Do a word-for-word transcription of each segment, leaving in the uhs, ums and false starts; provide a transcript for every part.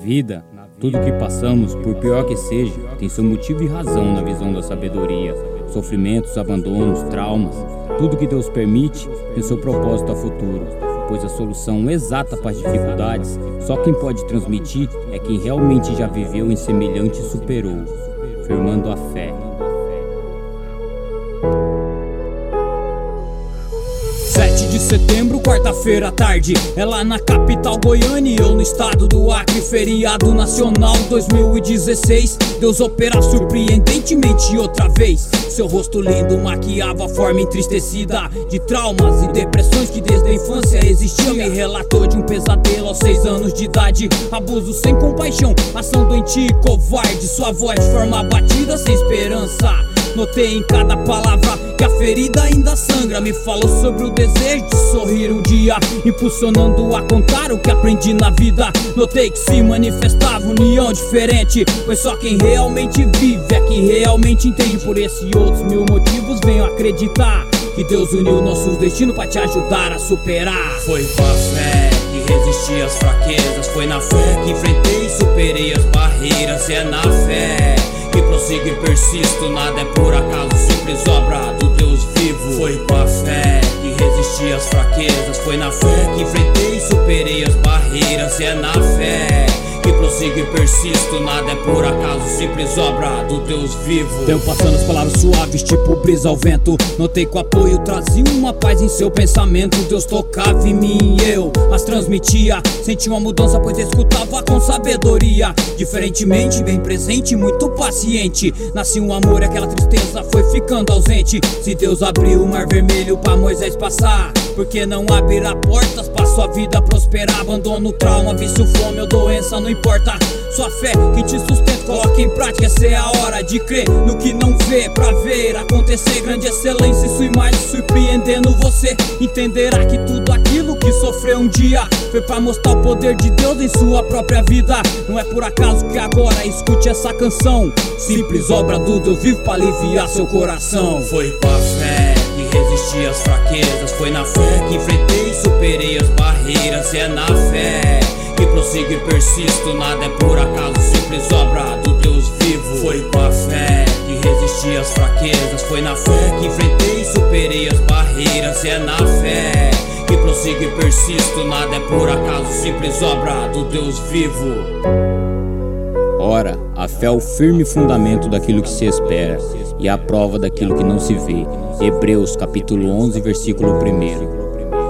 vida, tudo que passamos, por pior que seja, tem seu motivo e razão na visão da sabedoria. Sofrimentos, abandonos, traumas, tudo que Deus permite tem seu propósito a futuro, pois a solução exata para as dificuldades só quem pode transmitir é quem realmente já viveu em semelhante e superou, firmando a fé. sete de setembro, quarta-feira à tarde, é lá na capital goiana e eu no estado do Acre. Feriado nacional dois mil e dezesseis, Deus opera surpreendentemente outra vez. Seu rosto lindo maquiava a forma entristecida de traumas e depressões que desde a infância existiam. Me relatou de um pesadelo aos seis anos de idade, abuso sem compaixão, ação doente e covarde. Sua voz de forma abatida, sem esperança. Notei em cada palavra que a ferida ainda sangra. Me falou sobre o desejo de sorrir um dia, impulsionando a contar o que aprendi na vida. Notei que se manifestava união diferente, pois só quem realmente vive é quem realmente entende. Por esse e outros mil motivos venho acreditar que Deus uniu nossos destinos pra te ajudar a superar. Foi com a fé que resisti às fraquezas, foi na fé que enfrentei e superei as barreiras. É na fé que prossigo e persisto, nada é por acaso, simples obra do Deus vivo. Foi com a fé que resisti às fraquezas, foi na fé que enfrentei e superei as barreiras. É na fé que prossigo e persisto, nada é por acaso, simples obra do Deus vivo. Tempo passando, as palavras suaves tipo brisa ao vento. Notei que o apoio trazia uma paz em seu pensamento. Deus tocava em mim e eu as transmitia. Senti uma mudança pois escutava com sabedoria. Diferentemente, bem presente, muito paciente. Nascia um amor e aquela tristeza foi ficando ausente. Se Deus abriu o mar vermelho pra Moisés passar, por que não abrirá portas pra sua vida prosperar? Abandono, trauma, vício, fome ou doença, não importa. Sua fé que te sustenta, coloque em prática. Essa é a hora de crer no que não vê, pra ver acontecer grande excelência e sua imagem surpreendendo você. Entenderá que tudo aquilo que sofreu um dia foi pra mostrar o poder de Deus em sua própria vida. Não é por acaso que agora escute essa canção, simples obra do Deus vivo pra aliviar seu coração. Foi com a fé que resisti às fraquezas, foi na fé que enfrentei e superei as barreiras. É na fé que prossigo e persisto, nada é por acaso, simples obra do Deus vivo. Foi com a fé que resisti às fraquezas, foi na fé que enfrentei e superei as barreiras. É na fé que prossigo e persisto, nada é por acaso, simples obra do Deus vivo. Ora, a fé é o firme fundamento daquilo que se espera e a prova daquilo que não se vê. Hebreus capítulo onze, versículo primeiro.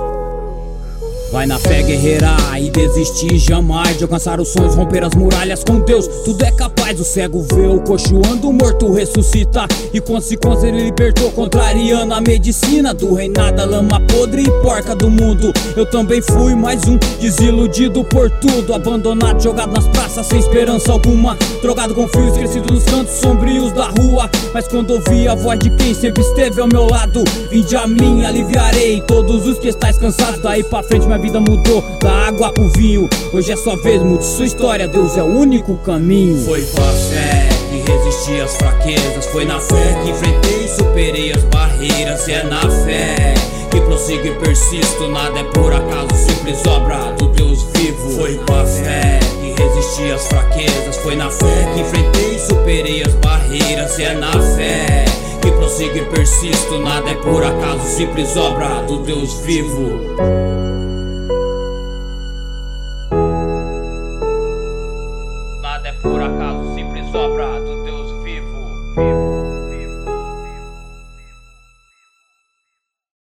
Vai na fé guerreirar e desistir jamais de alcançar os sonhos, romper as muralhas com Deus. Tudo é capaz, o cego vê, o coxo anda, o morto ressuscita. E com consequência ele libertou, contrariando a medicina do reinado, lama podre e porca do mundo. Eu também fui mais um desiludido por tudo, abandonado, jogado nas praças sem esperança alguma, drogado com fios, crescido nos cantos sombrios da rua. Mas quando ouvi a voz de quem sempre esteve ao meu lado, vinde a mim, aliviarei todos os que estáis cansados. Daí pra frente minha vida mudou, da água pro vinho. Hoje é sua vez, mude sua história, Deus é o único caminho. Foi com a fé que resisti às fraquezas, foi na fé que enfrentei e superei as barreiras. É na fé que prossigo e persisto, nada é por acaso, simples obra do Deus vivo. Foi com a fé que resisti às fraquezas, foi na fé que enfrentei e superei as barreiras. É na fé que prossigo e persisto, nada é por acaso, simples obra do Deus vivo. Nada é por acaso, simples obra do